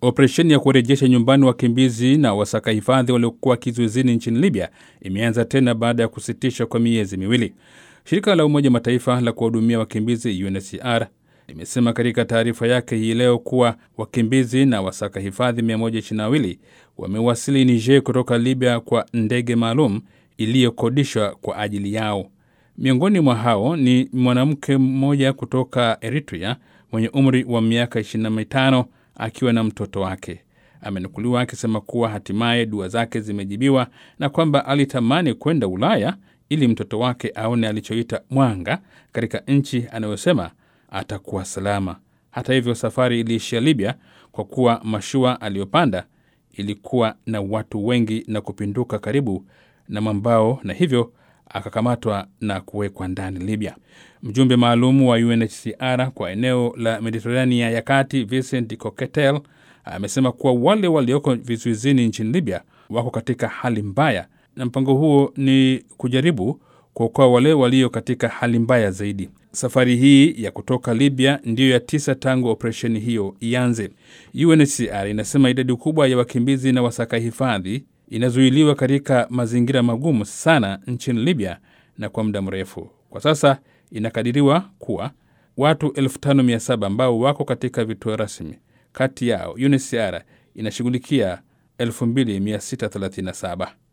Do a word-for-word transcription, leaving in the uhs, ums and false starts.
Operesheni ya kurejesha nyumbani wakimbizi na wasaka hifadhi waliokuwa kizuizini nchini Libya imeanza tena baada ya kusitishwa kwa miezi miwili. Shirika la Umoja Mataifa la kuhudumia wakimbizi U N H C R limesema katika taarifa yake hii leo kuwa wakimbizi na wasaka hifadhi mia moja ishirini na wawili wamewasili Niger kutoka Libya kwa ndege maalum iliyokodishwa kwa ajili yao. Miongoni mwa hao ni mwanamke mmoja kutoka Eritrea mwenye umri wa miaka ishirini na mitano akiwa na mtoto wake. Amenukuliwa akisema kuwa hatimaye dua zake zimejibiwa na kwamba alitamani kwenda Ulaya ili mtoto wake aone alichoita mwanga katika nchi anayosema atakuwa salama. Hata hivyo, safari iliishia Libya kwa kuwa mashua aliyopanda ilikuwa na watu wengi na kupinduka karibu na mwambao, na hivyo akakamatwa na kuwekwa ndani Libya. Mjumbe maalumu wa U N H C R kwa eneo la Mediterania ya Kati, Vincent Coquetel, amesema kuwa wale walioko vizuizini nchini Libya wako katika hali mbaya, na mpango huo ni kujaribu kuokoa wale walio katika hali mbaya zaidi. Safari hii ya kutoka Libya ndiyo ya tisa tangu operesheni hiyo ianze. U N H C R inasema idadi kubwa ya wakimbizi na wasaka hifadhi inazuiliwa katika mazingira magumu sana nchini Libya na kwa muda mrefu. Kwa sasa inakadiriwa kuwa watu elfu tano mia saba ambao wako katika vituo rasmi. Kati yao U N H C R inashughulikia elfu mbili mia sita thelathini na saba.